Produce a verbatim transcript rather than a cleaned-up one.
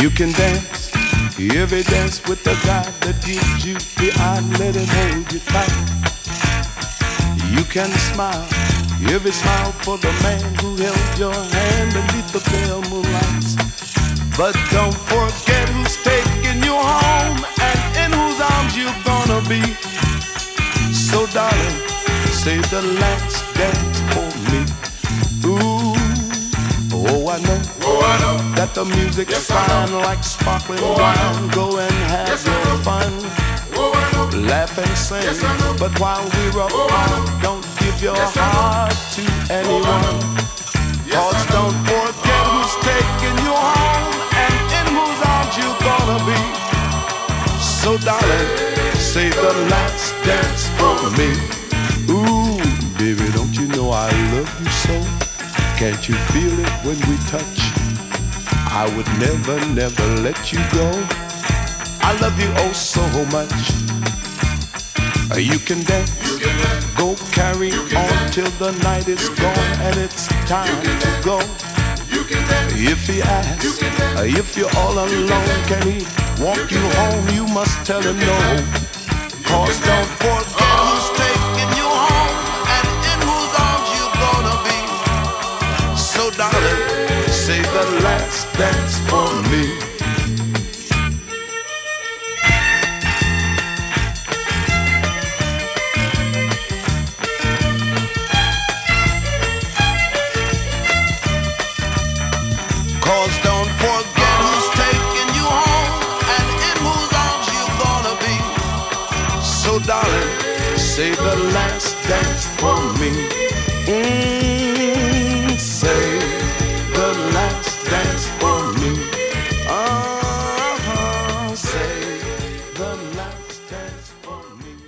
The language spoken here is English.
You can dance, every dance with the guy that gives you the eye, let him hold you tight. You can smile, every smile for the man who held your hand beneath the pale moonlights. But don't forget who's taking you home and in whose arms you're gonna be. So darling, save the last dance for me. Ooh, oh I know, Oh, I know that the music's Yes, I fine know. like sparkling Oh, I wine. know. Go and have Yes, I your know. fun, Oh, I know laugh and sing. Yes, I know. But while we're Oh, I apart, know. don't give your Yes, I know. heart to anyone. Yes, Cause I know. don't forget who's taking you home and in whose arms you're gonna be. So darling, save the last dance for me. Ooh, baby, don't you know I love you so? Can't you feel it when we touch? I would never, never let you go. I love you oh so much. Uh, You can dance, You can dance. go carry You can on dance. till the night is You can gone dance. and it's time You can to dance. go. You can dance. If he You asks, can dance. uh, if you're all can alone, dance. can he walk You you can home? dance. You must tell him can no. dance. Cause can don't dance. forget Oh. who's taking you home and in whose arms you're gonna be. So darling, save the last dance for me. Cause don't forget who's taking you home and in whose arms you're gonna be. So darling, save the last dance for me. Mm, save the last dance for me. Uh-huh, save the last dance for me.